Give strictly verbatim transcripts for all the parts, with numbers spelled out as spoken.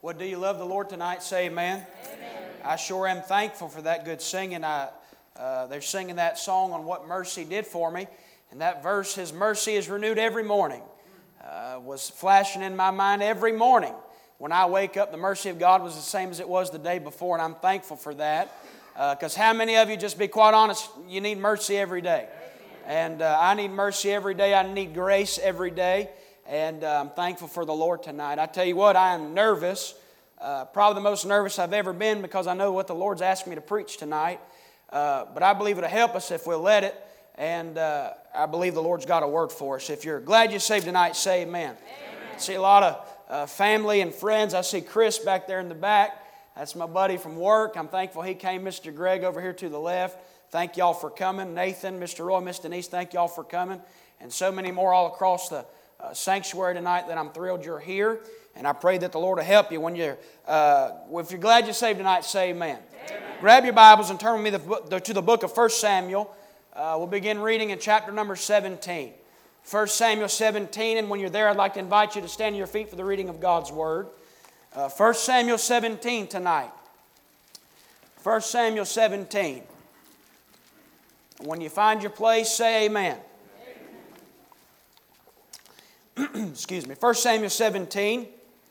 Well, do you love the Lord tonight? Say amen. Amen. I sure am thankful for that good singing. I, uh, they're singing that song on what mercy did for me. And that verse, His mercy is renewed every morning, uh, was flashing in my mind every morning. When I wake up, the mercy of God was the same as it was the day before, and I'm thankful for that. Because uh, how many of you, just be quite honest, you need mercy every day? And uh, I need mercy every day. I need grace every day. And uh, I'm thankful for the Lord tonight. I tell you what, I am nervous. Uh, probably the most nervous I've ever been because I know what the Lord's asked me to preach tonight. Uh, but I believe it'll help us if we'll let it. And uh, I believe the Lord's got a word for us. If you're glad you're saved tonight, say amen. Amen. I see a lot of uh, family and friends. I see Chris back there in the back. That's my buddy from work. I'm thankful he came. Mister Greg over here to the left. Thank y'all for coming. Nathan, Mister Roy, Miss Denise, thank y'all for coming. And so many more all across the uh, sanctuary tonight that I'm thrilled you're here. And I pray that the Lord will help you. When you're, uh, if you're glad you're saved tonight, say amen. Amen. Grab your Bibles and turn with me the, to the book of First Samuel. Uh, we'll begin reading in chapter number seventeen. First Samuel seventeen, and when you're there, I'd like to invite you to stand to your feet for the reading of God's Word. Uh, First Samuel seventeen tonight. First Samuel seventeen. When you find your place, say amen. Amen. Excuse me. First Samuel seventeen.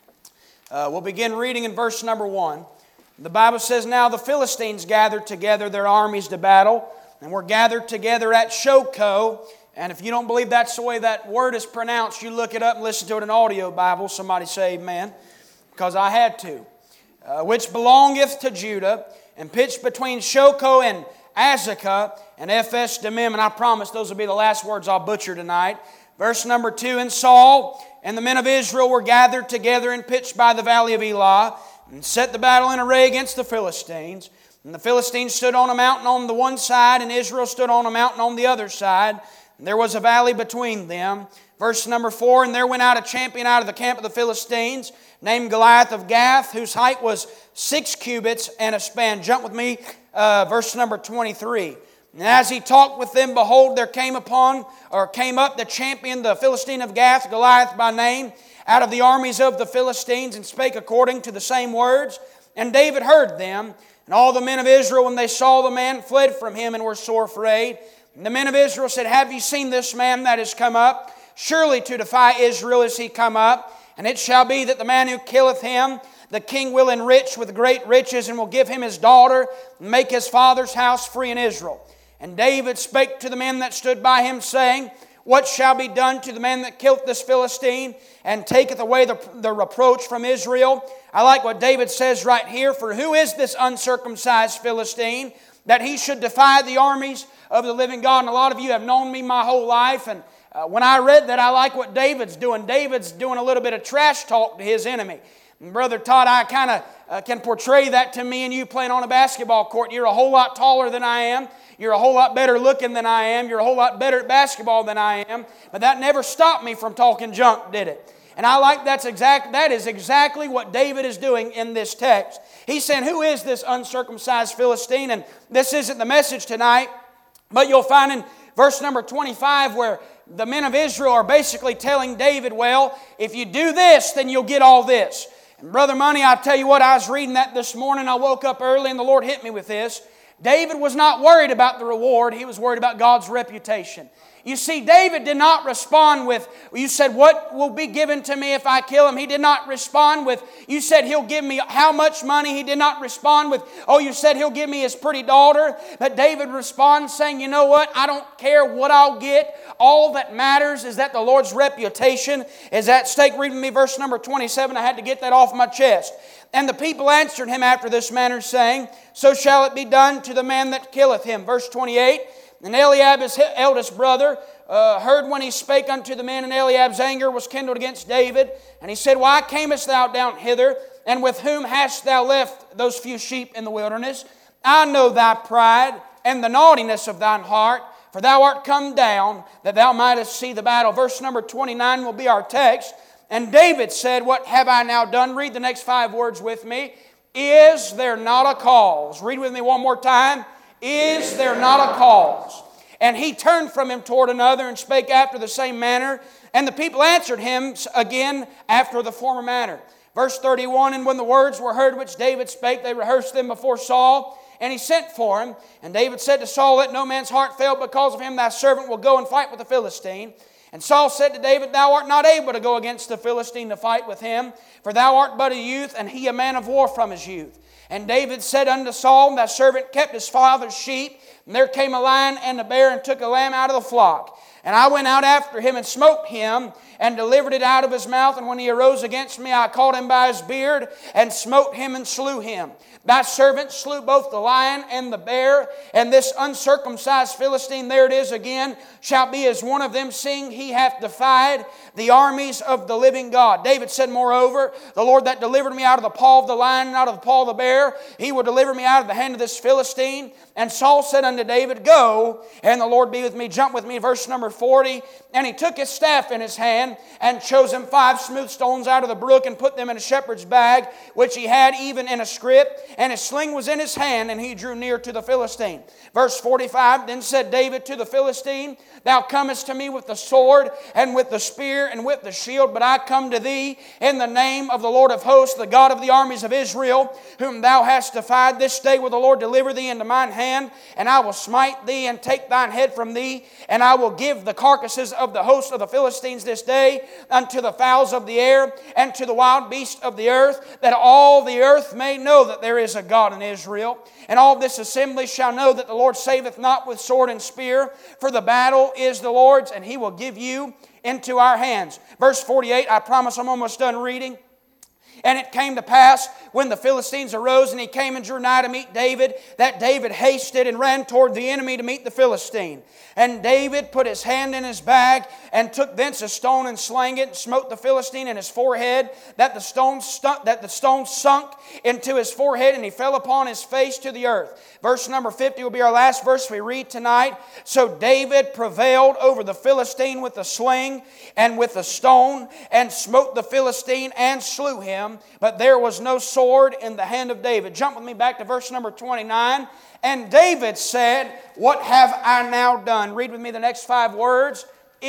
Uh, we'll begin reading in verse number one. The Bible says, "Now the Philistines gathered together their armies to battle, and were gathered together at Shochoh." And if you don't believe that's the way that word is pronounced, you look it up and listen to it in an audio Bible. Somebody say amen. Because I had to. Uh, "which belongeth to Judah, and pitched between Shochoh and Azekah and Ephes Dammim." And I promise those will be the last words I'll butcher tonight. Verse number two, "And Saul and the men of Israel were gathered together and pitched by the valley of Elah, and set the battle in array against the Philistines. And the Philistines stood on a mountain on the one side, and Israel stood on a mountain on the other side. And there was a valley between them." Verse number four, "And there went out a champion out of the camp of the Philistines, named Goliath of Gath, whose height was six cubits and a span." Jump with me, uh, verse number twenty-three. "And as he talked with them, behold, there came upon, or came up the champion, the Philistine of Gath, Goliath by name, out of the armies of the Philistines, and spake according to the same words. And David heard them. And all the men of Israel, when they saw the man, fled from him and were sore afraid. And the men of Israel said, Have ye seen this man that is come up? Surely to defy Israel is he come up. And it shall be that the man who killeth him, the king will enrich with great riches, and will give him his daughter, and make his father's house free in Israel. And David spake to the men that stood by him, saying, What shall be done to the man that killeth this Philistine, and taketh away the, the reproach from Israel?" I like what David says right here. "For who is this uncircumcised Philistine, that he should defy the armies of the living God?" And a lot of you have known me my whole life, and uh, when I read that, I like what David's doing. David's doing a little bit of trash talk to his enemy. And Brother Todd, I kind of uh, can portray that to me and you playing on a basketball court. You're a whole lot taller than I am. You're a whole lot better looking than I am. You're a whole lot better at basketball than I am. But that never stopped me from talking junk, did it? And I like that's exact, that is exactly what David is doing in this text. He's saying, who is this uncircumcised Philistine? And this isn't the message tonight, but you'll find in verse number twenty-five where the men of Israel are basically telling David, well, if you do this, then you'll get all this. And Brother Money, I'll tell you what, I was reading that this morning. I woke up early and the Lord hit me with this. David was not worried about the reward. He was worried about God's reputation. You see, David did not respond with, you said, what will be given to me if I kill him? He did not respond with, you said he'll give me how much money? He did not respond with, oh, you said he'll give me his pretty daughter. But David responds saying, you know what? I don't care what I'll get. All that matters is that the Lord's reputation is at stake. Read with me verse number twenty-seven. I had to get that off my chest. "And the people answered him after this manner, saying, So shall it be done to the man that killeth him." Verse twenty-eight. "And Eliab, his eldest brother, uh, heard when he spake unto the men, and Eliab's anger was kindled against David. And he said, Why camest thou down hither? And with whom hast thou left those few sheep in the wilderness? I know thy pride and the naughtiness of thine heart, for thou art come down, that thou mightest see the battle." Verse number twenty-nine will be our text. "And David said, What have I now done?" Read the next five words with me. "Is there not a cause?" Read with me one more time. "Is there not a cause?" And he turned from him toward another and spake after the same manner. And the people answered him again after the former manner. Verse thirty-one, and when the words were heard which David spake, they rehearsed them before Saul, and he sent for him. And David said to Saul, let no man's heart fail because of him, thy servant will go and fight with the Philistine. And Saul said to David, thou art not able to go against the Philistine to fight with him, for thou art but a youth, and he a man of war from his youth. And David said unto Saul, thy servant kept his father's sheep, and there came a lion and a bear, and took a lamb out of the flock. And I went out after him, and smote him, and delivered it out of his mouth. And when he arose against me, I caught him by his beard, and smote him, and slew him. Thy servant slew both the lion and the bear, and this uncircumcised Philistine, there it is again, shall be as one of them, seeing he hath defied the armies of the living God. David said, moreover, the Lord that delivered me out of the paw of the lion and out of the paw of the bear, he will deliver me out of the hand of this Philistine. And Saul said unto David, go, and the Lord be with me. Jump with me, verse number forty. And he took his staff in his hand, and chose him five smooth stones out of the brook, and put them in a shepherd's bag, which he had even in a scrip. And his sling was in his hand, and he drew near to the Philistine. Verse forty-five, then said David to the Philistine, thou comest to me with the sword, and with the spear, and with the shield, but I come to thee in the name of the Lord of hosts, the God of the armies of Israel, whom thou hast defied. This day will the Lord deliver thee into mine hand, and I will smite thee, and take thine head from thee, and I will give the carcasses of the host of the Philistines this day unto the fowls of the air, and to the wild beasts of the earth, that all the earth may know that there is a God in Israel. And all this assembly shall know that the Lord saveth not with sword and spear, for the battle is the Lord's, and He will give you into our hands. Verse forty-eight, I promise I'm almost done reading. And it came to pass, when the Philistines arose, and he came and drew nigh to meet David, that David hasted and ran toward the enemy to meet the Philistine. And David put his hand in his bag, and took thence a stone, and slang it, and smote the Philistine in his forehead, that the stone stunk, that the stone sunk into his forehead, and he fell upon his face to the earth. Verse number fifty will be our last verse we read tonight. So David prevailed over the Philistine with the sling and with the stone, and smote the Philistine and slew him. But there was no sword in the hand of David. Jump with me back to verse number twenty-nine. And David said, what have I now done? Read with me the next five words.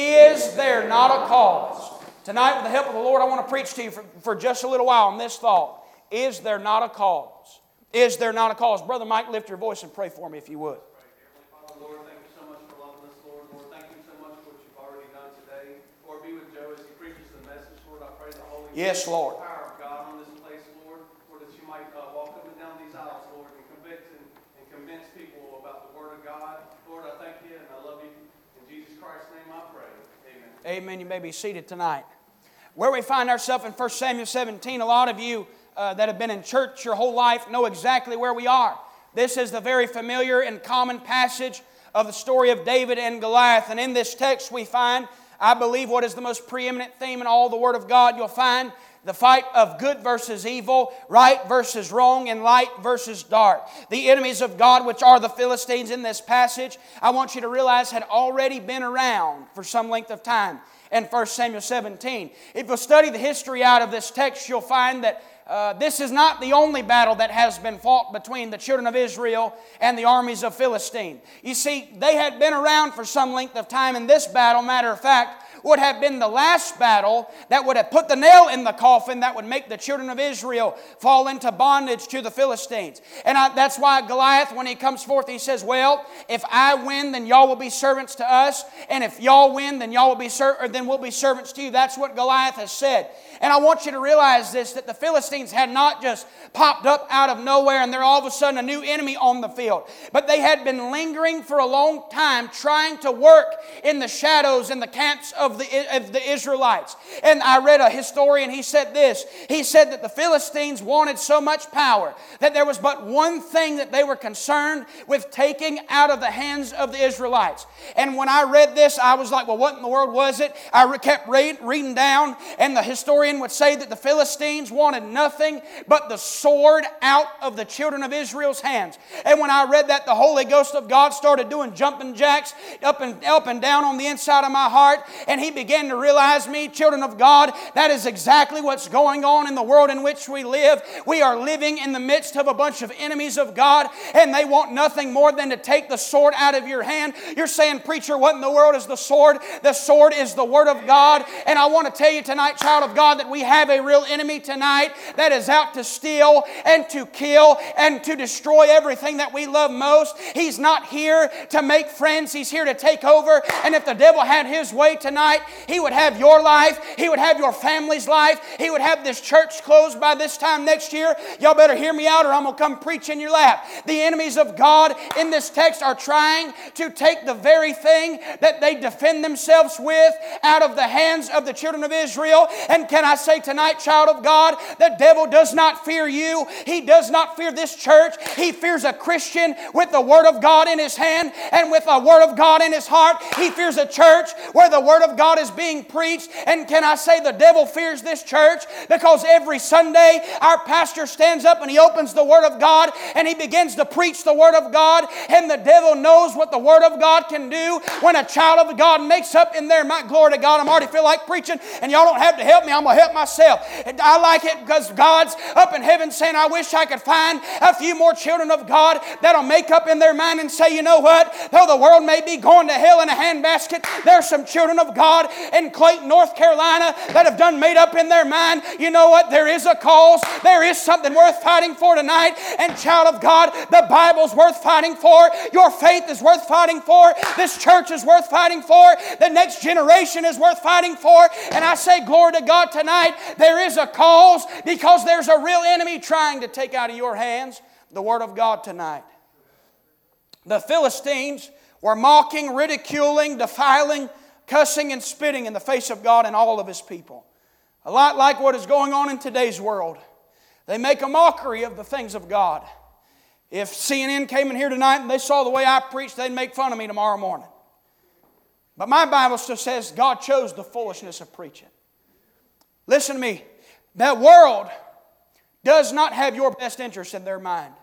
Is there not a cause? Tonight, with the help of the Lord, I want to preach to you for, for just a little while on this thought. Is there not a cause? Is there not a cause? Brother Mike, lift your voice and pray for me if you would. Lord, thank you so much for loving us, Lord. Lord, thank you so much for what you've already done today. Lord, be with Joe as he preaches the message. Lord, I pray the Holy Yes, Lord. power of God on this place, Lord. Lord, that you might uh, walk up and down these aisles, Lord, and convict and, and convince people about the Word of God. Lord, I thank you and I love you. In Jesus Christ's name I pray. Amen. Amen. You may be seated tonight. Where we find ourselves in First Samuel seventeen, a lot of you uh, that have been in church your whole life know exactly where we are. This is the very familiar and common passage of the story of David and Goliath. And in this text we find, I believe, what is the most preeminent theme in all the Word of God. You'll find the fight of good versus evil, right versus wrong, and light versus dark. The enemies of God, which are the Philistines in this passage, I want you to realize had already been around for some length of time in First Samuel seventeen. If you'll study the history out of this text, you'll find that Uh, this is not the only battle that has been fought between the children of Israel and the armies of Philistine. You see, they had been around for some length of time, and this battle, matter of fact, would have been the last battle that would have put the nail in the coffin that would make the children of Israel fall into bondage to the Philistines. And I, that's why Goliath, when he comes forth, he says, well, if I win, then y'all will be servants to us. And if y'all win, then y'all will be ser- or then we'll be servants to you. That's what Goliath has said. And I want you to realize this, that the Philistines had not just popped up out of nowhere and they're all of a sudden a new enemy on the field. But they had been lingering for a long time trying to work in the shadows in the camps of the, of the Israelites. And I read a historian, he said this. He said that the Philistines wanted so much power that there was but one thing that they were concerned with taking out of the hands of the Israelites. And when I read this, I was like, well, what in the world was it? I kept read, reading down, and the historian would say that the Philistines wanted nothing but the sword out of the children of Israel's hands. And when I read that, the Holy Ghost of God started doing jumping jacks up and up and down on the inside of my heart. And he began to realize, me, children of God, that is exactly what's going on in the world in which we live. We are living in the midst of a bunch of enemies of God, and they want nothing more than to take the sword out of your hand. You're saying, preacher, what in the world is the sword? The sword is the Word of God. And I want to tell you tonight, child of God, that we have a real enemy tonight that is out to steal and to kill and to destroy everything that we love most. He's not here to make friends. He's here to take over. And if the devil had his way tonight, he would have your life. He would have your family's life. He would have this church closed by this time next year. Y'all better hear me out or I'm going to come preach in your lap. The enemies of God in this text are trying to take the very thing that they defend themselves with out of the hands of the children of Israel. And can I say tonight, child of God, the devil does not fear you. He does not fear this church. He fears a Christian with the Word of God in his hand and with a Word of God in his heart. He fears a church where the Word of God is being preached. And can I say the devil fears this church because every Sunday our pastor stands up and he opens the Word of God and he begins to preach the Word of God, and the devil knows what the Word of God can do when a child of God makes up in their mind. Glory to God, I'm already feel like preaching, and y'all don't have to help me. I'm going to help myself. And I like it because God's up in heaven saying, I wish I could find a few more children of God that'll make up in their mind and say, you know what? Though the world may be going to hell in a handbasket, there's some children of God in Clayton, North Carolina that have done made up in their mind, you know what? There is a cause. There is something worth fighting for tonight. And child of God, the Bible's worth fighting for. Your faith is worth fighting for. This church is worth fighting for. The next generation is worth fighting for. And I say glory to God tonight. There is a cause because there's a real enemy trying to take out of your hands the Word of God tonight. The Philistines were mocking, ridiculing, defiling, cussing, and spitting in the face of God and all of His people. A lot like what is going on in today's world. They make a mockery of the things of God. If C N N came in here tonight and they saw the way I preached, they'd make fun of me tomorrow morning. But my Bible still says God chose the foolishness of preaching. Listen to me. That world does not have your best interest in their mind.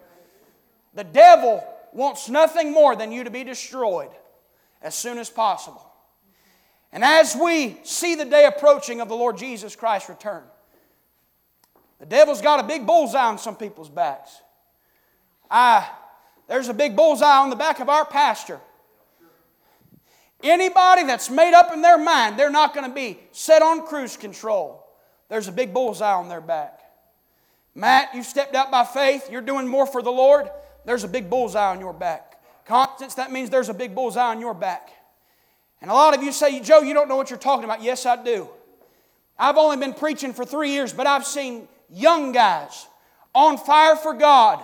The devil wants nothing more than you to be destroyed as soon as possible. And as we see the day approaching of the Lord Jesus Christ's return, the devil's got a big bullseye on some people's backs. I, there's a big bullseye on the back of our pastor. Anybody that's made up in their mind they're not going to be set on cruise control, there's a big bullseye on their back. Matt, you stepped out by faith. You're doing more for the Lord. There's a big bullseye on your back. Constance, that means there's a big bullseye on your back. And a lot of you say, Joe, you don't know what you're talking about. Yes, I do. I've only been preaching for three years, but I've seen young guys on fire for God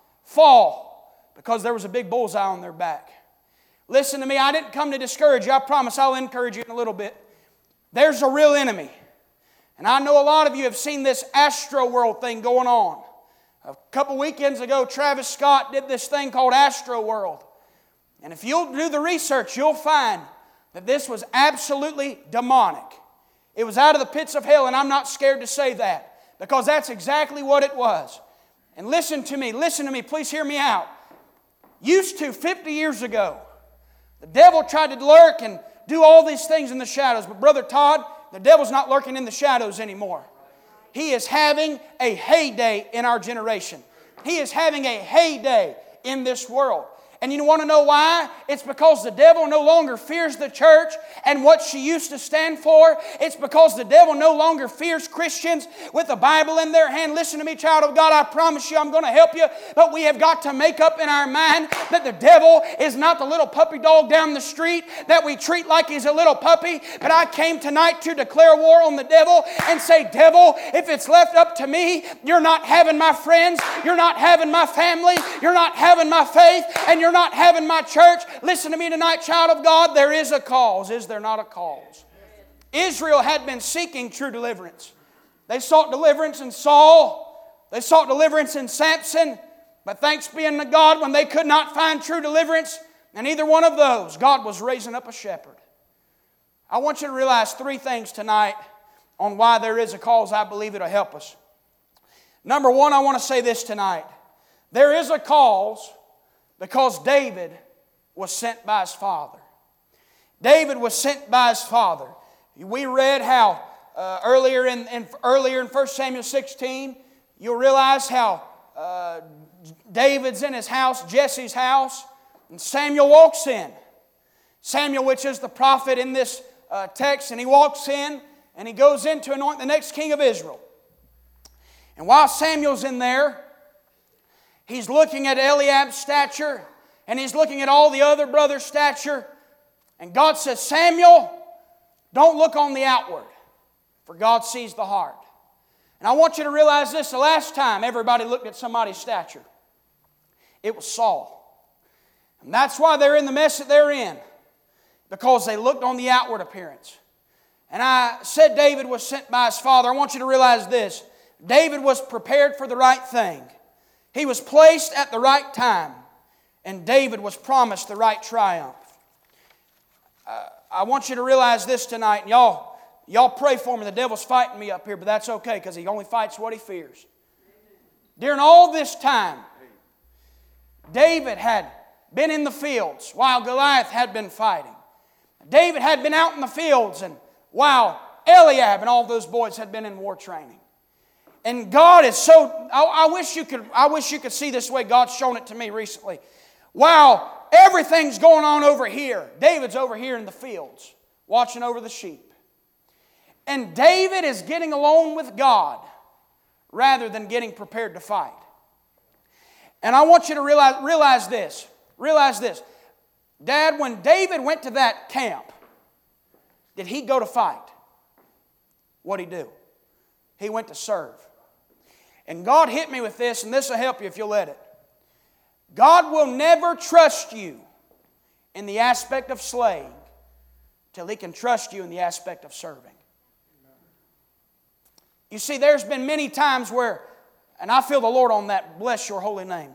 fall because there was a big bullseye on their back. Listen to me, I didn't come to discourage you. I promise I'll encourage you in a little bit. There's a real enemy. And I know a lot of you have seen this Astro World thing going on. A couple weekends ago, Travis Scott did this thing called Astro World. And if you'll do the research, you'll find that this was absolutely demonic. It was out of the pits of hell, and I'm not scared to say that because that's exactly what it was. And listen to me, listen to me, please hear me out. Used to fifty years ago, the devil tried to lurk and do all these things in the shadows. But Brother Todd, the devil's not lurking in the shadows anymore. He is having a heyday in our generation. He is having a heyday in this world. And you want to know why? It's because the devil no longer fears the church and what she used to stand for. It's because the devil no longer fears Christians with the Bible in their hand. Listen to me, child of God, I promise you I'm going to help you. But we have got to make up in our mind that the devil is not the little puppy dog down the street that we treat like he's a little puppy. But I came tonight to declare war on the devil and say, devil, if it's left up to me, you're not having my friends, you're not having my family, you're not having my faith, and you're not having my church. Listen to me tonight, child of God. There is a cause. Is there not a cause? Israel had been seeking true deliverance. They sought deliverance in Saul. They sought deliverance in Samson. But thanks be unto God, when they could not find true deliverance in either one of those, God was raising up a shepherd. I want you to realize three things tonight on why there is a cause. I believe it'll help us. Number one, I want to say this tonight. There is a cause because David was sent by his father. David was sent by his father. We read how uh, earlier in, in earlier in First Samuel sixteen, you'll realize how uh, David's in his house, Jesse's house, and Samuel walks in. Samuel, which is the prophet in this uh, text, and he walks in and he goes in to anoint the next king of Israel. And while Samuel's in there, he's looking at Eliab's stature, and he's looking at all the other brothers' stature. And God says, Samuel, don't look on the outward, for God sees the heart. And I want you to realize this, the last time everybody looked at somebody's stature, it was Saul. And that's why they're in the mess that they're in, because they looked on the outward appearance. And I said David was sent by his father. I want you to realize this. David was prepared for the right thing. He was placed at the right time. And David was promised the right triumph. Uh, I want you to realize this tonight. And y'all, y'all pray for me. The devil's fighting me up here, but that's okay because he only fights what he fears. During all this time, David had been in the fields while Goliath had been fighting. David had been out in the fields and while Eliab and all those boys had been in war training. And God is so, I, I wish you could, I wish you could see this way. God's shown it to me recently. While everything's going on over here, David's over here in the fields, watching over the sheep. And David is getting alone with God rather than getting prepared to fight. And I want you to realize, realize this. Realize this. Dad, when David went to that camp, did he go to fight? What'd he do? He went to serve. And God hit me with this, and this will help you if you'll let it. God will never trust you in the aspect of slaying till He can trust you in the aspect of serving. You see, there's been many times where, and I feel the Lord on that, bless your holy name.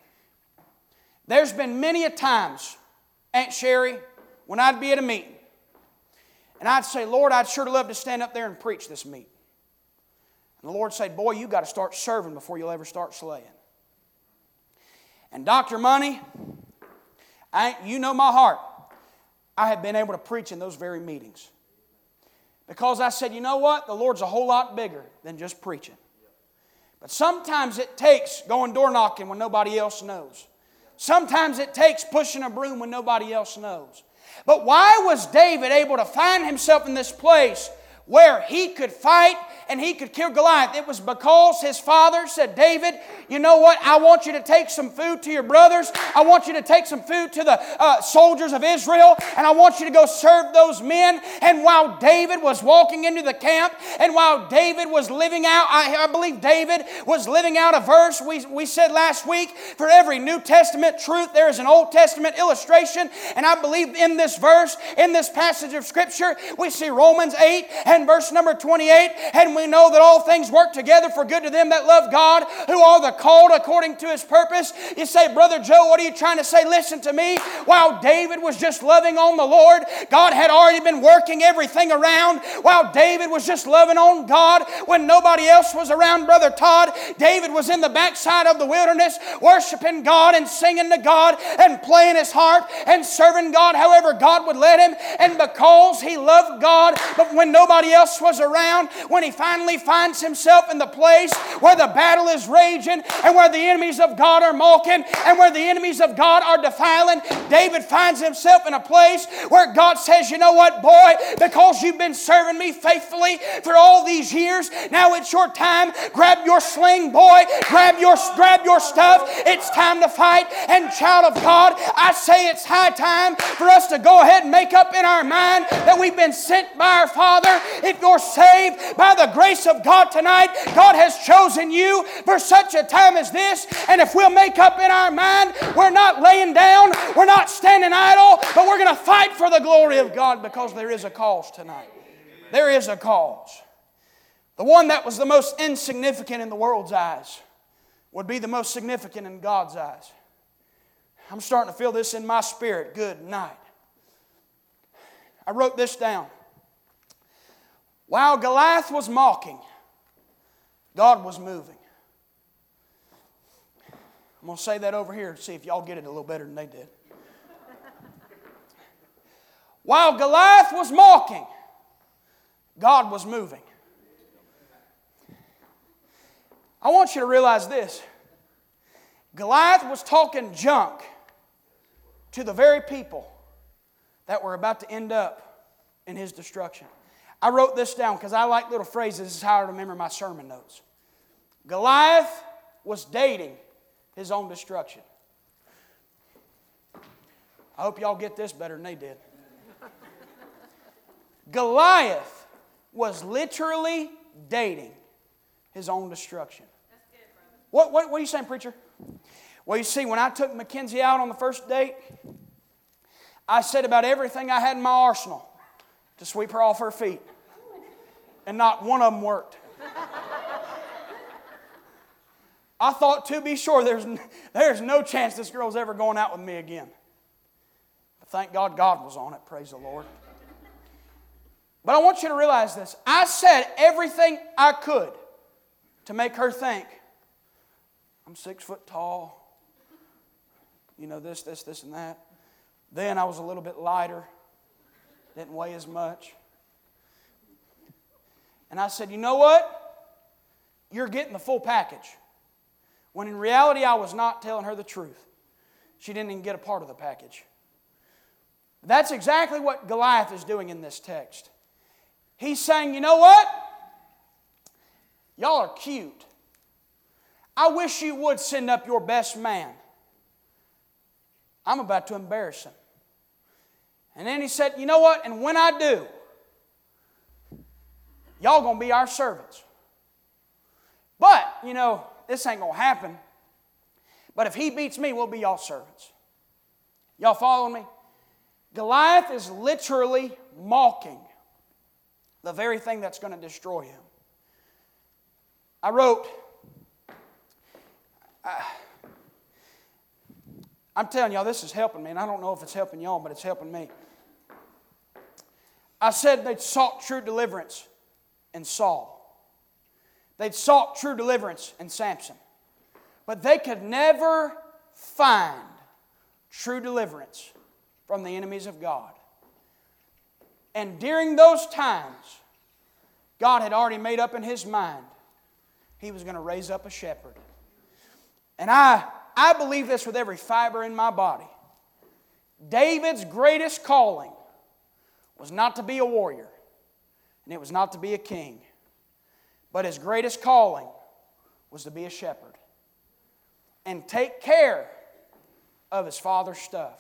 There's been many a times, Aunt Sherry, when I'd be at a meeting, and I'd say, Lord, I'd sure love to stand up there and preach this meeting. And the Lord said, boy, you've got to start serving before you'll ever start slaying. And Doctor Money, I, you know my heart. I have been able to preach in those very meetings. Because I said, you know what? The Lord's a whole lot bigger than just preaching. But sometimes it takes going door knocking when nobody else knows. Sometimes it takes pushing a broom when nobody else knows. But why was David able to find himself in this place where he could fight and he could kill Goliath? It was because his father said, David, you know what? I want you to take some food to your brothers. I want you to take some food to the uh, soldiers of Israel. And I want you to go serve those men. And while David was walking into the camp, and while David was living out, I, I believe David was living out a verse. We, we said last week, for every New Testament truth, there is an Old Testament illustration. And I believe in this verse, in this passage of Scripture, we see Romans eight and verse number twenty-eight. And we know that all things work together for good to them that love God, who are the called according to His purpose. You say, Brother Joe, what are you trying to say? Listen to me. While David was just loving on the Lord, God had already been working everything around. While David was just loving on God when nobody else was around, Brother Todd, David was in the backside of the wilderness worshiping God and singing to God and playing his heart and serving God however God would let him. And because he loved God, but when nobody else was around, when he finally finds himself in the place where the battle is raging and where the enemies of God are mocking and where the enemies of God are defiling, David finds himself in a place where God says, you know what, boy, because you've been serving me faithfully for all these years, now it's your time. Grab your sling, boy. Grab your, grab your stuff. It's time to fight. And child of God, I say it's high time for us to go ahead and make up in our mind that we've been sent by our Father. If you're saved by the grace of God tonight, God has chosen you for such a time as this. And if we'll make up in our mind, we're not laying down, we're not standing idle, but we're going to fight for the glory of God, because there is a cause tonight. There is a cause. The one that was the most insignificant in the world's eyes would be the most significant in God's eyes. I'm starting to feel this in my spirit. Good night. I wrote this down. While Goliath was mocking, God was moving. I'm going to say that over here and see if y'all get it a little better than they did. While Goliath was mocking, God was moving. I want you to realize this. Goliath was talking junk to the very people that were about to end up in his destruction. I wrote this down because I like little phrases. This is how I remember my sermon notes. Goliath was dating his own destruction. I hope y'all get this better than they did. Goliath was literally dating his own destruction. What, what, what are you saying, preacher? Well, you see, when I took Mackenzie out on the first date, I said about everything I had in my arsenal to sweep her off her feet. And not one of them worked. I thought, to be sure, there's, there's no chance this girl's ever going out with me again. But thank God God was on it, praise the Lord. But I want you to realize this. I said everything I could to make her think, I'm six foot tall, you know, this, this, this, and that. Then I was a little bit lighter, didn't weigh as much. And I said, you know what? You're getting the full package. When in reality, I was not telling her the truth. She didn't even get a part of the package. That's exactly what Goliath is doing in this text. He's saying, you know what? Y'all are cute. I wish you would send up your best man. I'm about to embarrass him. And then he said, you know what? And when I do, y'all going to be our servants. But, you know, this ain't going to happen. But if he beats me, we'll be y'all servants. Y'all following me? Goliath is literally mocking the very thing that's going to destroy him. I wrote, I, I'm telling y'all, this is helping me, and I don't know if it's helping y'all, but it's helping me. I said they'd sought true deliverance in Saul. They'd sought true deliverance in Samson. But they could never find true deliverance from the enemies of God. And during those times, God had already made up in His mind He was going to raise up a shepherd. And I, I believe this with every fiber in my body. David's greatest calling was not to be a warrior, and it was not to be a king. But his greatest calling was to be a shepherd and take care of his father's stuff.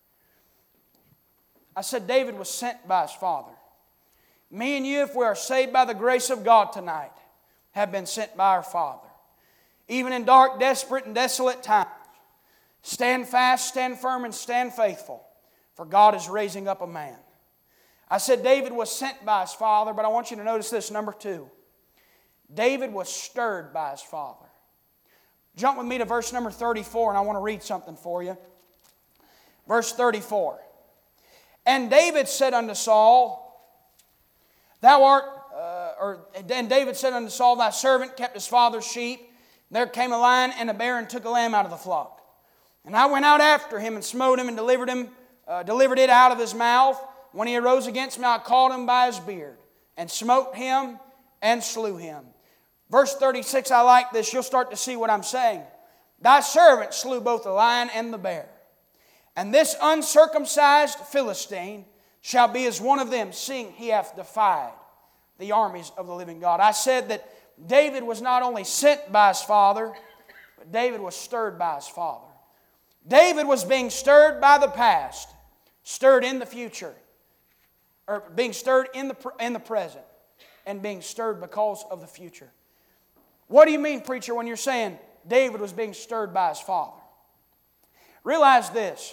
I said David was sent by his father. Me and you, if we are saved by the grace of God tonight, have been sent by our Father. Even in dark, desperate, and desolate times, stand fast, stand firm, and stand faithful, for God is raising up a man. I said David was sent by his father, but I want you to notice this, number two. David was stirred by his father. Jump with me to verse number thirty-four, and I want to read something for you. Verse thirty-four. And David said unto Saul, Thou art, uh, or and David said unto Saul, Thy servant kept his father's sheep. There came a lion and a bear and took a lamb out of the flock. And I went out after him and smote him and delivered him, uh, delivered it out of his mouth. When he arose against me, I caught him by his beard and smote him and slew him. Verse thirty-six, I like this. You'll start to see what I'm saying. Thy servant slew both the lion and the bear. And this uncircumcised Philistine shall be as one of them, seeing he hath defied the armies of the living God. I said that David was not only sent by his father, but David was stirred by his father. David was being stirred by the past, stirred in the future, or being stirred in the, in the present, and being stirred because of the future. What do you mean, preacher, when you're saying David was being stirred by his father? Realize this.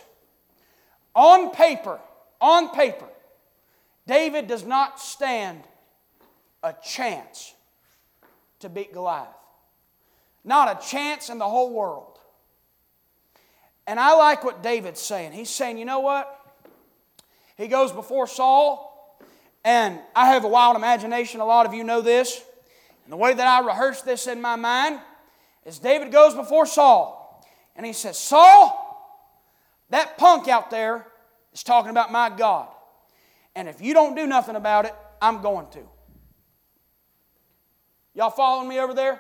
On paper, on paper, David does not stand a chance to beat Goliath. Not a chance in the whole world. And I like what David's saying. He's saying, you know what? He goes before Saul, and I have a wild imagination. A lot of you know this. And the way that I rehearse this in my mind is David goes before Saul, and he says, Saul, that punk out there is talking about my God. And if you don't do nothing about it, I'm going to. Y'all following me over there?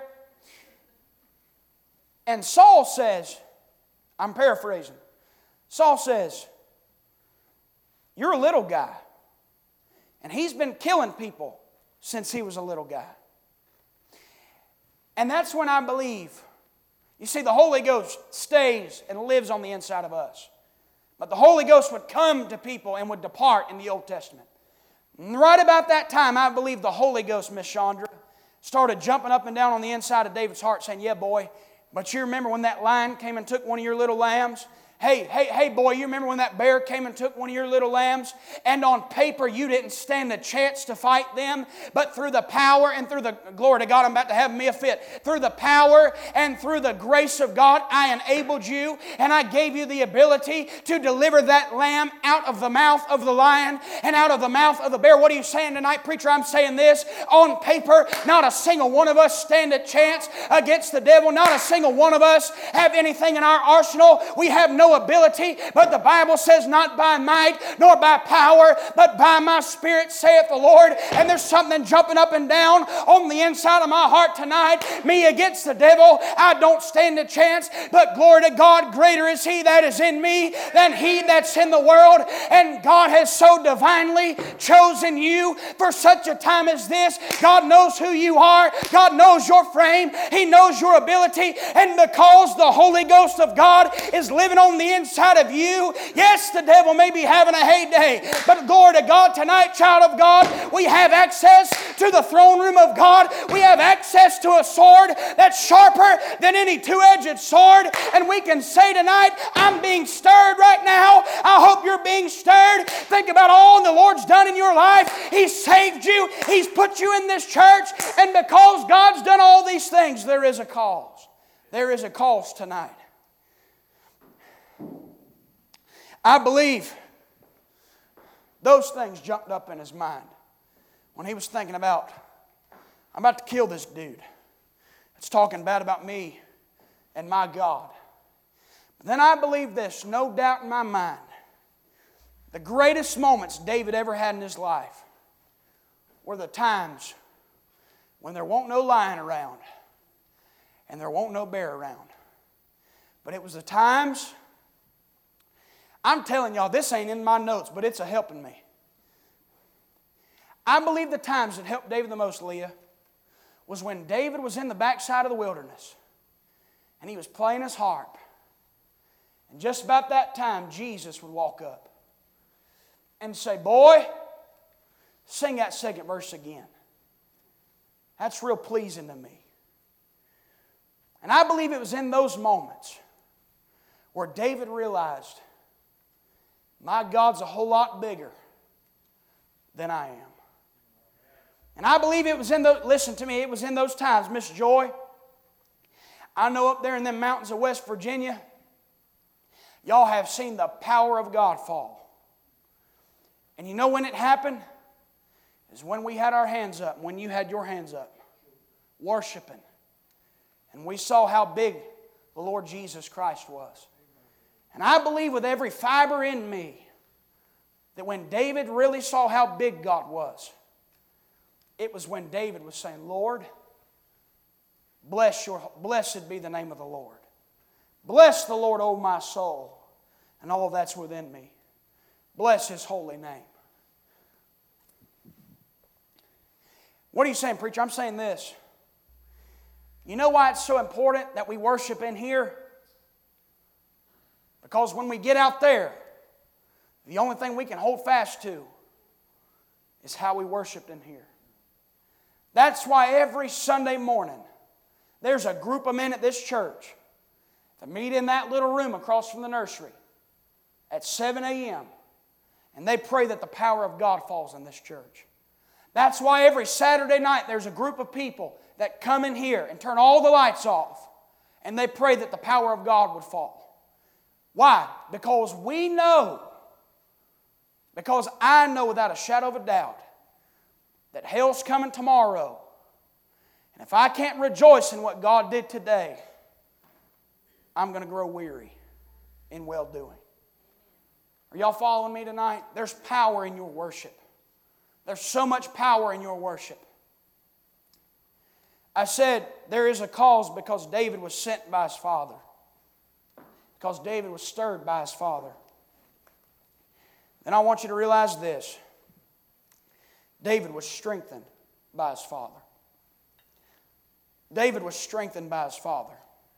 And Saul says, I'm paraphrasing, Saul says, you're a little guy. And he's been killing people since he was a little guy. And that's when I believe, you see, the Holy Ghost stays and lives on the inside of us. But the Holy Ghost would come to people and would depart in the Old Testament. And right about that time, I believe the Holy Ghost, Miss Chandra, started jumping up and down on the inside of David's heart saying, yeah, boy, but you remember when that lion came and took one of your little lambs? Hey, hey, hey, boy, you remember when that bear came and took one of your little lambs? And on paper, you didn't stand a chance to fight them. But through the power and through the, glory to God, I'm about to have me a fit. Through the power and through the grace of God, I enabled you and I gave you the ability to deliver that lamb out of the mouth of the lion and out of the mouth of the bear. What are you saying tonight, preacher? I'm saying this. On paper, not a single one of us stand a chance against the devil. Not a single one of us have anything in our arsenal. We have no ability, but the Bible says not by might nor by power, but by my Spirit, saith the Lord. And there's something jumping up and down on the inside of my heart tonight. Me against the devil, I don't stand a chance, but glory to God, greater is He that is in me than he that's in the world. And God has so divinely chosen you for such a time as this. God knows who you are. God knows your frame. He knows your ability. And because the Holy Ghost of God is living on the inside of you, yes, the devil may be having a heyday, but glory to God, tonight, child of God, we have access to the throne room of God. We have access to a sword that's sharper than any two-edged sword, and we can say tonight, I'm being stirred right now. I hope you're being stirred. Think about all the Lord's done in your life. He saved you. He's put you in this church, and because God's done all these things, there is a cause. There is a cause tonight. I believe those things jumped up in his mind when he was thinking about, I'm about to kill this dude. It's talking bad about me and my God. But then I believe this, no doubt in my mind, the greatest moments David ever had in his life were the times when there won't no lion around and there won't no bear around. But it was the times, I'm telling y'all, this ain't in my notes, but it's a helping me. I believe the times that helped David the most, Leah, was when David was in the backside of the wilderness and he was playing his harp. And just about that time, Jesus would walk up and say, boy, sing that second verse again. That's real pleasing to me. And I believe it was in those moments where David realized, my God's a whole lot bigger than I am. And I believe it was in those, listen to me, it was in those times, Miss Joy. I know up there in them mountains of West Virginia, y'all have seen the power of God fall. And you know when it happened? Is when we had our hands up, when you had your hands up, worshiping. And we saw how big the Lord Jesus Christ was. And I believe with every fiber in me that when David really saw how big God was, it was when David was saying, Lord, bless your, blessed be the name of the Lord. Bless the Lord, O my soul, and all that's within me. Bless His holy name. What are you saying, preacher? I'm saying this. You know why it's so important that we worship in here? Because when we get out there, the only thing we can hold fast to is how we worshiped in here. That's why every Sunday morning, there's a group of men at this church that meet in that little room across from the nursery at seven a.m. and they pray that the power of God falls in this church. That's why every Saturday night there's a group of people that come in here and turn all the lights off and they pray that the power of God would fall. Why? Because we know, because I know without a shadow of a doubt that hell's coming tomorrow. And if I can't rejoice in what God did today, I'm going to grow weary in well-doing. Are y'all following me tonight? There's power in your worship. There's so much power in your worship. I said there is a cause because David was sent by his father. Because David was stirred by his father. Then I want you to realize this. David was strengthened by his father. David was strengthened by his father.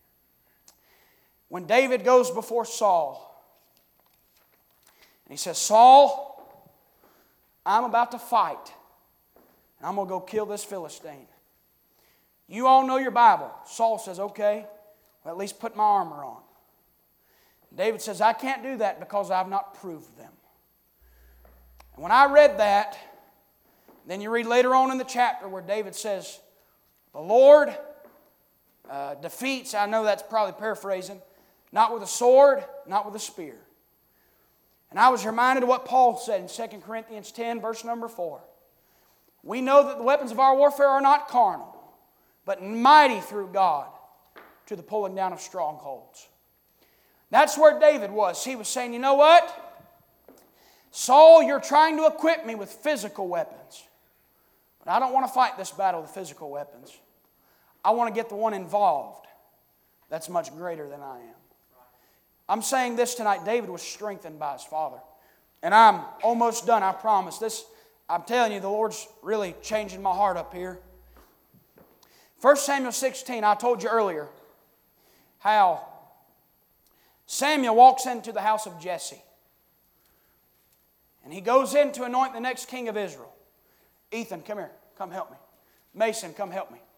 When David goes before Saul, and he says, Saul, I'm about to fight, and I'm going to go kill this Philistine. You all know your Bible. Saul says, okay, well, at least put my armor on. David says, I can't do that because I've not proved them. And when I read that, then you read later on in the chapter where David says, the Lord uh, defeats, I know that's probably paraphrasing, not with a sword, not with a spear. And I was reminded of what Paul said in Second Corinthians ten, verse number four. We know that the weapons of our warfare are not carnal, but mighty through God to the pulling down of strongholds. That's where David was. He was saying, you know what? Saul, you're trying to equip me with physical weapons. But I don't want to fight this battle with physical weapons. I want to get the one involved that's much greater than I am. I'm saying this tonight, David was strengthened by his father. And I'm almost done, I promise. This, I'm telling you, the Lord's really changing my heart up here. First Samuel sixteen, I told you earlier how Samuel walks into the house of Jesse. And he goes in to anoint the next king of Israel. Ethan, come here. Come help me. Mason, come help me.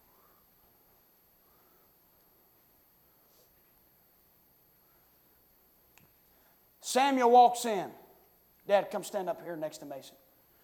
Samuel walks in. Dad, come stand up here next to Mason.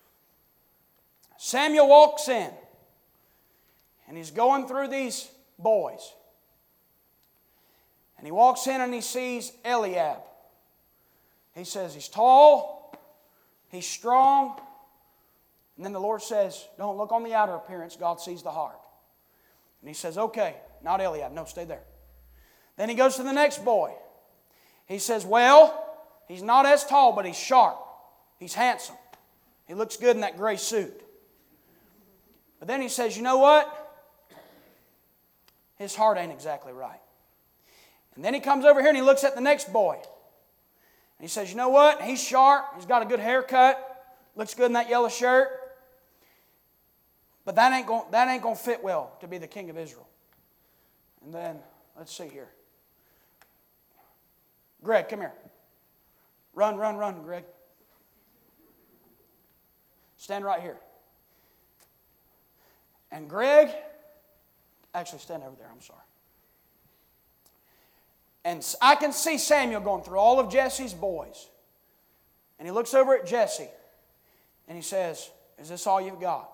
Samuel walks in. And he's going through these boys. And he walks in and he sees Eliab. He says he's tall, he's strong. And then the Lord says, don't look on the outer appearance, God sees the heart. And he says, okay, not Eliab, no, stay there. Then he goes to the next boy. He says, well, he's not as tall, but he's sharp. He's handsome. He looks good in that gray suit. But then he says, you know what? His heart ain't exactly right. And then he comes over here and he looks at the next boy. And he says, you know what? He's sharp. He's got a good haircut. Looks good in that yellow shirt. But that ain't going, that ain't going to fit well to be the king of Israel. And then, let's see here. Greg, come here. Run, run, run, Greg. Stand right here. And Greg, actually stand over there, I'm sorry. And I can see Samuel going through all of Jesse's boys. And he looks over at Jesse. And he says, is this all you've got?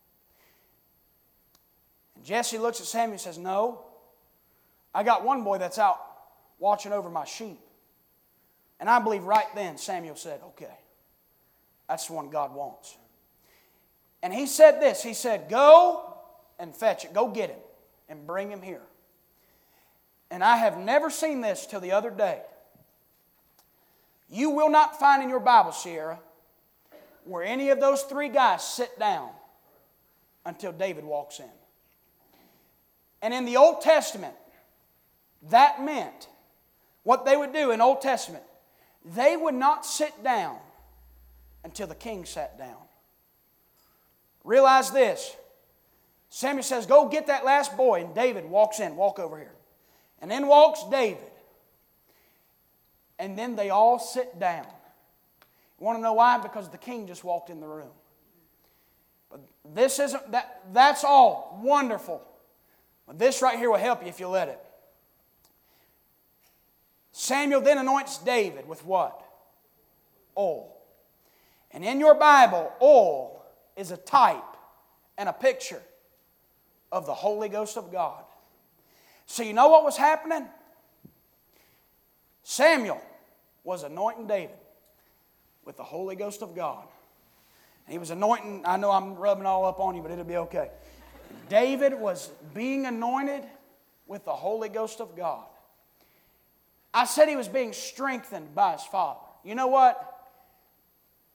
And Jesse looks at Samuel and says, no. I got one boy that's out watching over my sheep. And I believe right then Samuel said, okay, that's the one God wants. And he said this, he said, go and fetch it, go get him and bring him here. And I have never seen this till the other day. You will not find in your Bible, Sierra, where any of those three guys sit down until David walks in. And in the Old Testament, that meant what they would do in Old Testament. They would not sit down until the king sat down. Realize this. Samuel says, go get that last boy. And David walks in. Walk over here. And then walks David. And then they all sit down. You want to know why? Because the king just walked in the room. But this isn't, that, that's all wonderful. But this right here will help you if you let it. Samuel then anoints David with what? Oil. And in your Bible, oil is a type and a picture of the Holy Ghost of God. So you know what was happening? Samuel was anointing David with the Holy Ghost of God. And he was anointing, I know I'm rubbing all up on you, but it'll be okay. David was being anointed with the Holy Ghost of God. I said he was being strengthened by his father. You know what?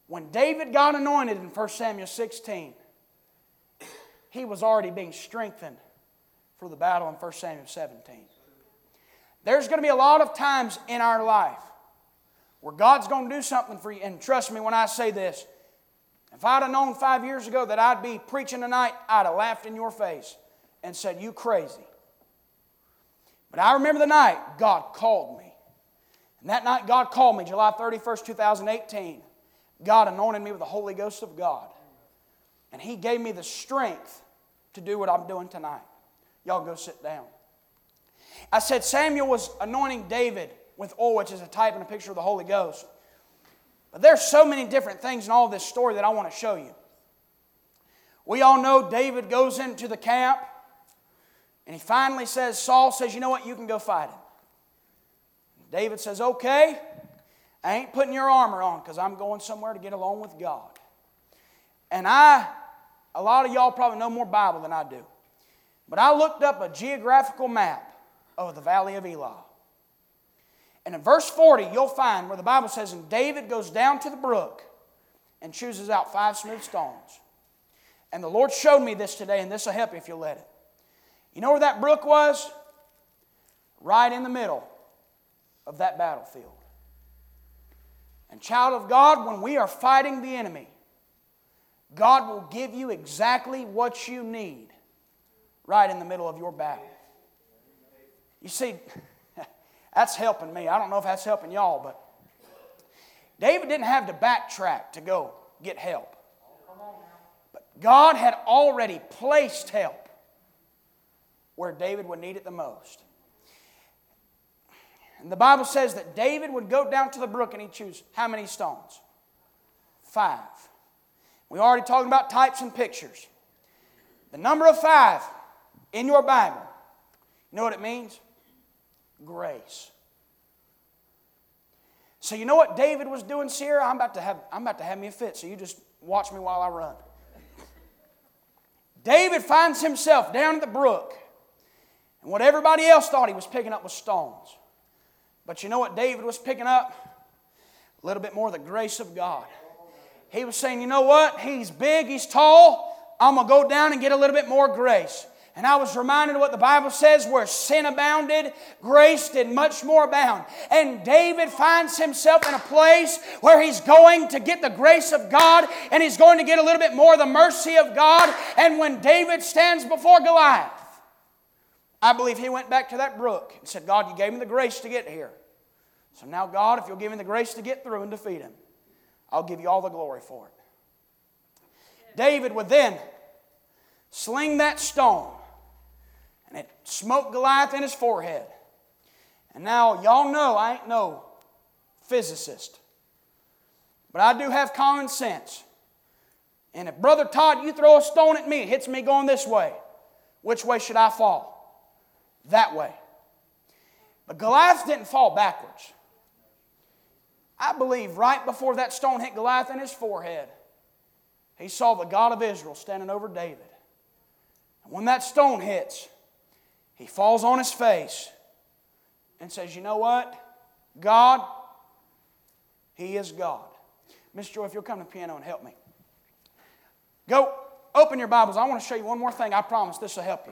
When David got anointed in First Samuel sixteen, he was already being strengthened for the battle in First Samuel seventeen. There's going to be a lot of times in our life where God's going to do something for you. And trust me when I say this, if I'd have known five years ago that I'd be preaching tonight, I'd have laughed in your face and said, "You crazy." But I remember the night God called me. And that night God called me, July thirty-first, two thousand eighteen. God anointed me with the Holy Ghost of God. And He gave me the strength to do what I'm doing tonight. Y'all go sit down. I said Samuel was anointing David with oil, which is a type and a picture of the Holy Ghost. But there's so many different things in all this story that I want to show you. We all know David goes into the camp and he finally says, Saul says, "You know what, you can go fight him." David says, "Okay, I ain't putting your armor on because I'm going somewhere to get along with God." And I, a lot of y'all probably know more Bible than I do. But I looked up a geographical map of the Valley of Elah. And in verse forty, you'll find where the Bible says, "And David goes down to the brook and chooses out five smooth stones." And the Lord showed me this today, and this will help you if you'll let it. You know where that brook was? Right in the middle of that battlefield. And child of God, when we are fighting the enemy, God will give you exactly what you need right in the middle of your battle. You see, that's helping me. I don't know if that's helping y'all, but David didn't have to backtrack to go get help. But God had already placed help where David would need it the most. And the Bible says that David would go down to the brook and he'd choose how many stones? Five. We already talked about types and pictures. The number of five in your Bible, you know what it means? Grace. So you know what David was doing, Sierra? I'm about to have, I'm about to have me a fit, so you just watch me while I run. David finds himself down at the brook, and what everybody else thought he was picking up was stones. But you know what David was picking up? A little bit more of the grace of God. He was saying, you know what? He's big, he's tall. I'm going to go down and get a little bit more grace. And I was reminded of what the Bible says, where sin abounded, grace did much more abound. And David finds himself in a place where he's going to get the grace of God, and he's going to get a little bit more of the mercy of God. And when David stands before Goliath, I believe he went back to that brook and said, "God, you gave me the grace to get here. So now, God, if you'll give me the grace to get through and defeat him, I'll give you all the glory for it." David would then sling that stone, and it smote Goliath in his forehead. And now, y'all know I ain't no physicist, but I do have common sense. And if Brother Todd, you throw a stone at me, it hits me going this way, which way should I fall? That way. But Goliath didn't fall backwards. I believe right before that stone hit Goliath in his forehead, he saw the God of Israel standing over David. And when that stone hits, he falls on his face and says, "You know what? God, He is God." Miss Joy, if you'll come to the piano and help me. Go, open your Bibles. I want to show you one more thing. I promise this will help you.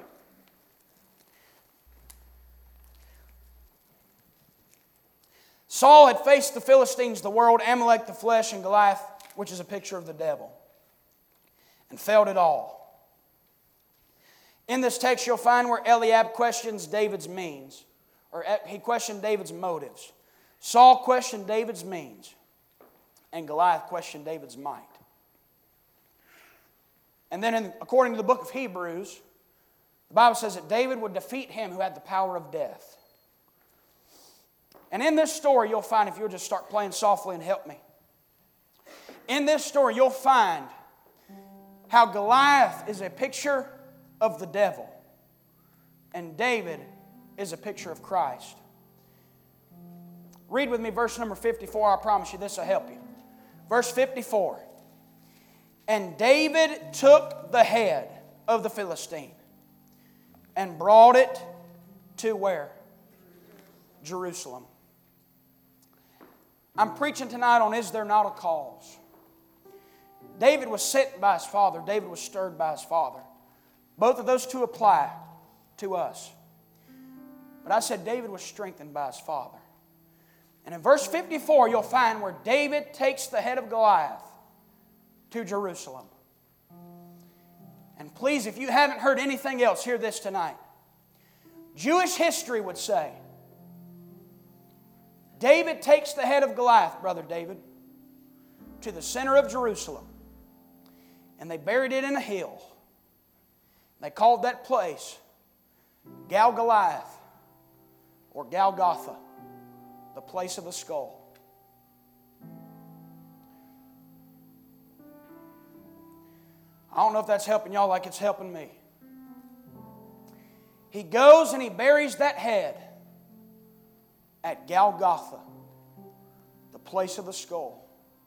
Saul had faced the Philistines, the world, Amalek, the flesh, and Goliath, which is a picture of the devil, and failed it all. In this text, you'll find where Eliab questions David's means, or he questioned David's motives. Saul questioned David's means, and Goliath questioned David's might. And then, in, according to the book of Hebrews, the Bible says that David would defeat him who had the power of death. And in this story, you'll find, if you'll just start playing softly and help me. In this story, you'll find how Goliath is a picture of the devil, and David is a picture of Christ. Read with me verse number fifty-four. I promise you this will help you. Verse fifty-four. "And David took the head of the Philistine and brought it to where? Jerusalem." I'm preaching tonight on, is there not a cause? David was sent by his father. David was stirred by his father. Both of those two apply to us. But I said David was strengthened by his father. And in verse fifty-four, you'll find where David takes the head of Goliath to Jerusalem. And please, if you haven't heard anything else, hear this tonight. Jewish history would say, David takes the head of Goliath, Brother David, to the center of Jerusalem. And they buried it in a hill. They called that place Gal-Goliath, or Golgotha, the place of the skull. I don't know if that's helping y'all like it's helping me. He goes and he buries that head at Golgotha, the place of the skull.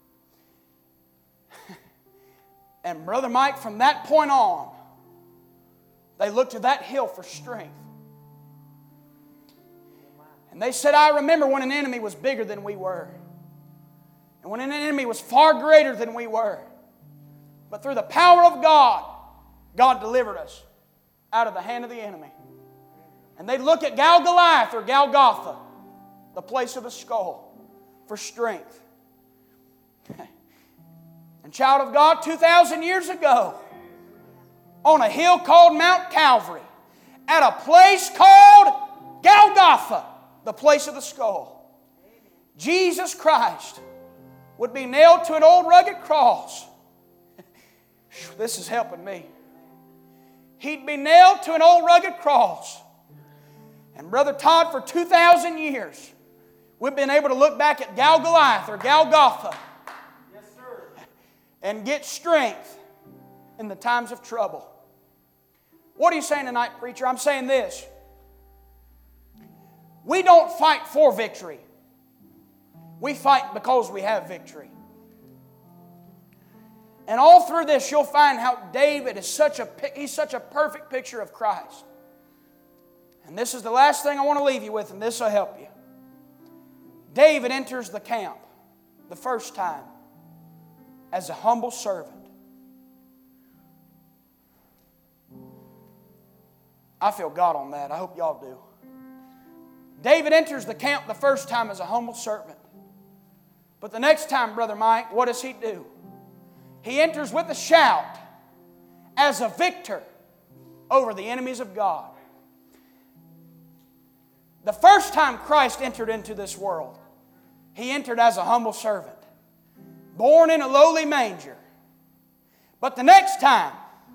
And Brother Mike, from that point on, they looked to that hill for strength. And they said, I remember when an enemy was bigger than we were. And when an enemy was far greater than we were. But through the power of God, God delivered us out of the hand of the enemy. And they look at Gal-Goliath or Golgotha, the place of the skull, for strength. And child of God, two thousand years ago, on a hill called Mount Calvary, at a place called Golgotha, the place of the skull, Jesus Christ would be nailed to an old rugged cross. This is helping me. He'd be nailed to an old rugged cross. And Brother Todd, for two thousand years, we've been able to look back at Gal-Goliath or Golgotha, yes, sir, and get strength in the times of trouble. What are you saying tonight, preacher? I'm saying this. We don't fight for victory. We fight because we have victory. And all through this, you'll find how David is such a, he's such a perfect picture of Christ. And this is the last thing I want to leave you with, and this will help you. David enters the camp the first time as a humble servant. I feel God on that. I hope y'all do. David enters the camp the first time as a humble servant. But the next time, Brother Mike, what does he do? He enters with a shout as a victor over the enemies of God. The first time Christ entered into this world, He entered as a humble servant, born in a lowly manger. But the next time,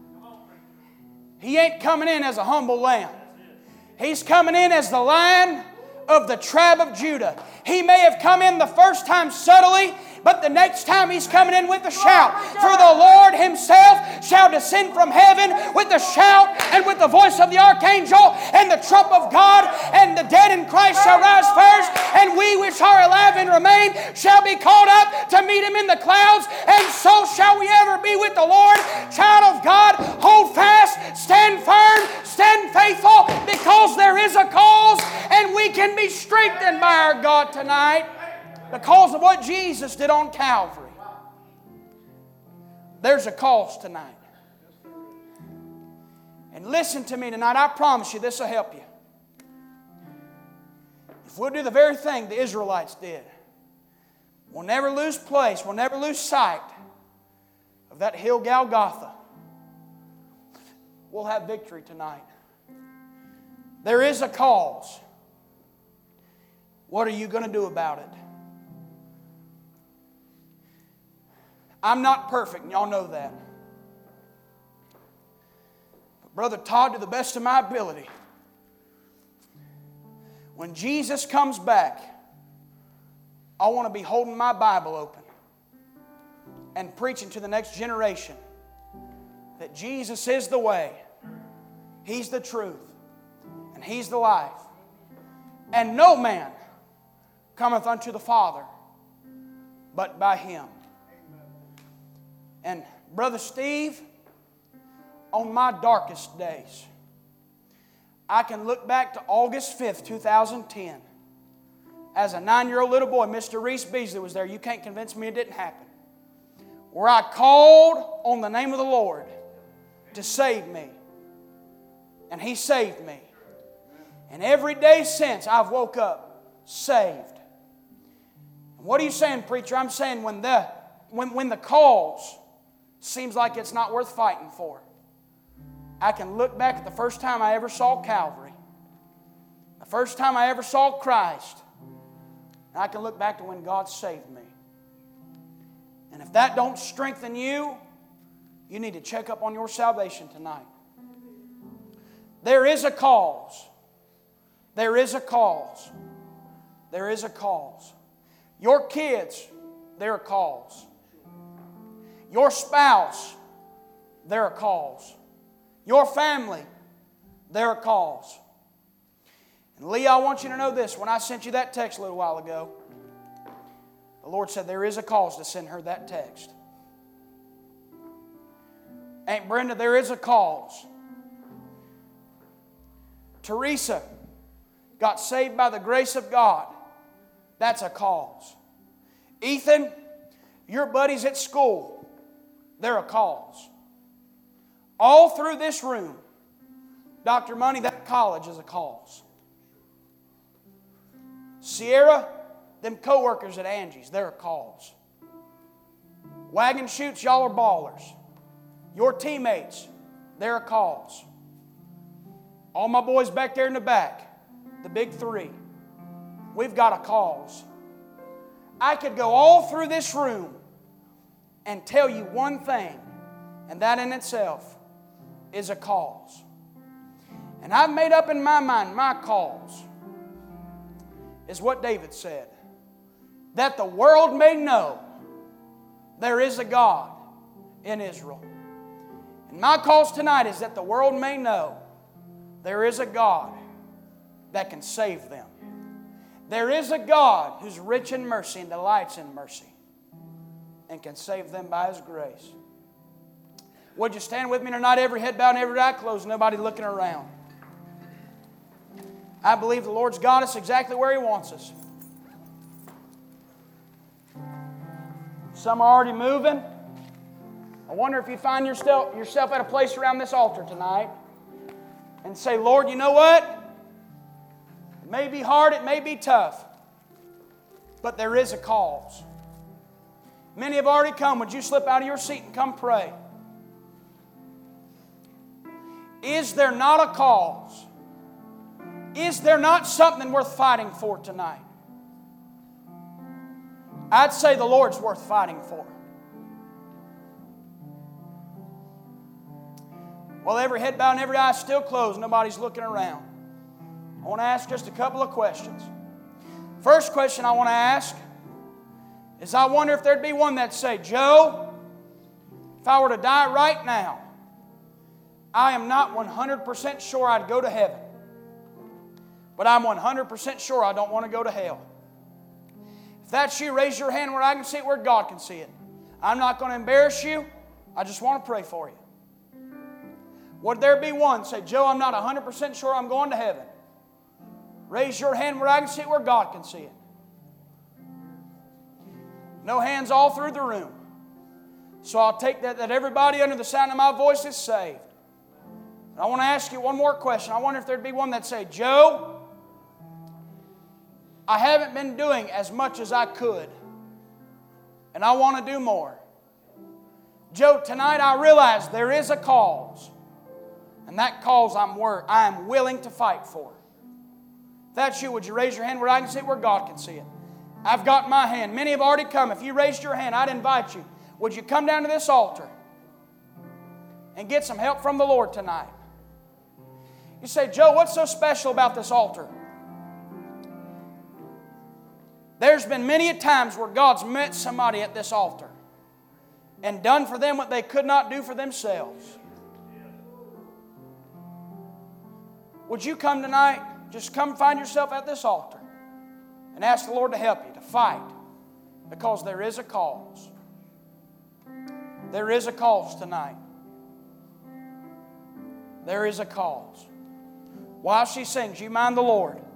He ain't coming in as a humble lamb. He's coming in as the Lion of the tribe of Judah. He may have come in the first time subtly, but the next time He's coming in with a shout. For the Lord Himself shall descend from heaven with a shout and with the voice of the archangel and the trump of God, and the dead in Christ shall rise first, and we which are alive and remain shall be caught up to meet Him in the clouds, and so shall we ever be with the Lord. Child of God, hold fast, stand firm, stand faithful, because there is a cause, and we can be strengthened by our God tonight because of what Jesus did on Calvary. There's a cause tonight. And listen to me tonight. I promise you this will help you. If we'll do the very thing the Israelites did, we'll never lose place, we'll never lose sight of that hill Golgotha. We'll have victory tonight. There is a cause. What are you going to do about it? I'm not perfect, and y'all know that. But Brother Todd, to the best of my ability, when Jesus comes back, I want to be holding my Bible open and preaching to the next generation that Jesus is the way, He's the truth, and He's the life. And no man cometh unto the Father but by Him. And Brother Steve, on my darkest days, I can look back to August fifth, two thousand ten. As a nine-year-old little boy, Mister Reese Beasley was there. You can't convince me it didn't happen. where I called on the name of the Lord to save me. And He saved me. And every day since, I've woke up saved. What are you saying, preacher? I'm saying when the, when, when the cause seems like it's not worth fighting for, I can look back at the first time I ever saw Calvary, the first time I ever saw Christ, and I can look back to when God saved me. And if that don't strengthen you, you need to check up on your salvation tonight. There is a cause. There is a cause. There is a cause. Your kids, they're a cause. Your spouse, they're a cause. Your family, they're a cause. And Lee, I want you to know this. When I sent you that text a little while ago, the Lord said there is a cause to send her that text. Aunt Brenda, there is a cause. Teresa got saved by the grace of God. That's a cause. Ethan, your buddies at school, they're a cause. All through this room, Doctor Money, that college is a cause. Sierra, them co-workers at Angie's, they're a cause. Wagon Chutes, y'all are ballers. Your teammates, they're a cause. All my boys back there in the back, the big three, we've got a cause. I could go all through this room and tell you one thing, and that in itself is a cause. And I've made up in my mind, my cause is what David said, that the world may know there is a God in Israel. And my cause tonight is that the world may know there is a God that can save them. There is a God who's rich in mercy and delights in mercy and can save them by His grace. Would you stand with me tonight, every head bowed and every eye closed, nobody looking around? I believe the Lord's got us exactly where He wants us. Some are already moving. I wonder if you find yourself, yourself at a place around this altar tonight and say, Lord, you know what? It may be hard, it may be tough, but there is a cause. Many have already come. Would you slip out of your seat and come pray? Is there not a cause? Is there not something worth fighting for tonight? I'd say the Lord's worth fighting for. Well, every head bowed and every eye still closed, nobody's looking around. I want to ask just a couple of questions. First question I want to ask is I wonder if there'd be one that'd say, Joe, if I were to die right now, I am not one hundred percent sure I'd go to heaven. But I'm one hundred percent sure I don't want to go to hell. If that's you, raise your hand where I can see it, where God can see it. I'm not going to embarrass you. I just want to pray for you. Would there be one say, Joe, I'm not one hundred percent sure I'm going to heaven? Raise your hand where I can see it, where God can see it. No hands all through the room. So I'll take that that everybody under the sound of my voice is saved. I want to ask you one more question. I wonder if there'd be one that'd say, Joe, I haven't been doing as much as I could, and I want to do more. Joe, tonight I realize there is a cause, and that cause I'm wor- I am willing to fight for. If that's you, would you raise your hand where I can see it, where God can see it? I've got my hand. Many have already come. If you raised your hand, I'd invite you. Would you come down to this altar and get some help from the Lord tonight? You say, Joe, what's so special about this altar? There's been many a times where God's met somebody at this altar and done for them what they could not do for themselves. Would you come tonight? Just come find yourself at this altar and ask the Lord to help you to fight, because there is a cause. There is a cause tonight. There is a cause. While she sings, you mind the Lord.